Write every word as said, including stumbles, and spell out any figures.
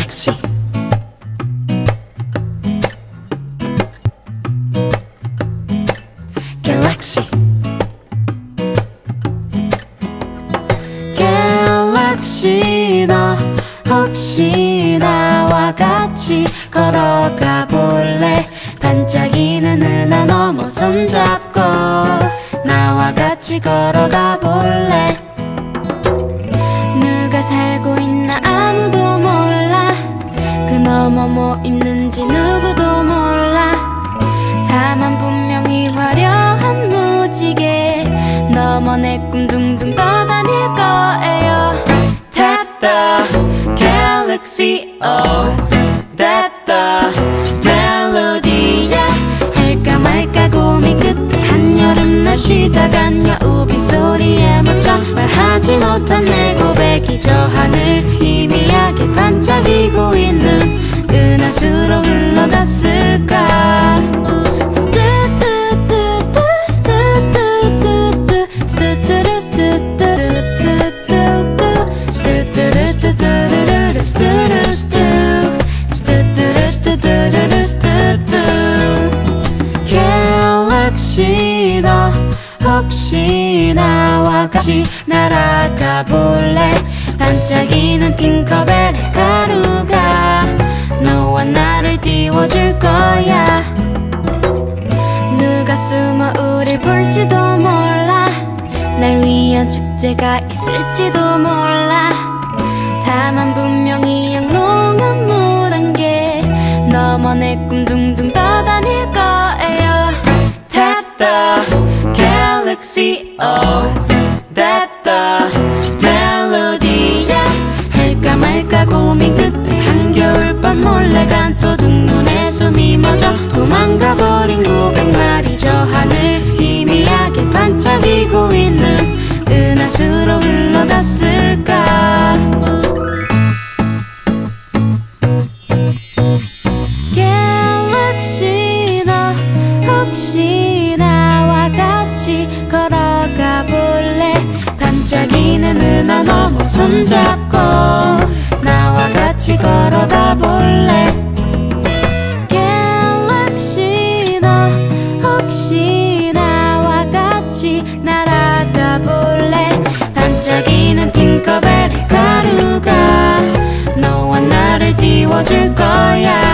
갤럭시 갤럭시 갤럭시 너 혹시 나와 같이 걸어가 볼래? 반짝이는 은하 너머 손잡고 나와 같이 걸어가 볼래? 누가 살고 있나 아무도 몰라. 그 너머 뭐 있는지 누구도 몰라. 다만 분명히 화려한 무지개 너머 내 꿈 둥둥 떠다닐 거예요. Tap the galaxy, oh That the 멜로디야. 할까 말까 고민 끝에 한여름날 쉬다간 여우비 소리에 묻혀 말하지 못한 내 고백이 저 하늘 희미하게 반짝이고 있는 은하수로 흘러갔을까. 갤럭시 너 혹시 나와 같이 날아가 볼래? 반짝이는 핑커벨의 가루가 너와 나를 띄워줄 거야. 누가 숨어 우릴 볼지도 몰라. 날 위한 축제가 있을지도 몰라. 다만 분명히 영롱한 물 한 개 너머 내 꿈 둥둥 떠다닐 거예요. Tap the galaxy, oh That the 멜로디야. 할까 말까 고민 끝에 한겨울밤 몰래 간토둑 눈에 숨이 멎어 도망가 버린 구백 마리 저 하늘 희미하게 반짝이고 있는 은하수로 흘러갔을까. 갤럭시 너 혹시 나와 같이 걸어가 볼래? 반짝이는 은하 너머 손잡고 나와 같이 걸어가 볼래? 갤럭시 너 혹시 나와 같이 날아가 볼래? 반짝이는 핑커벨의 가루가 너와 나를 띄워줄 거야.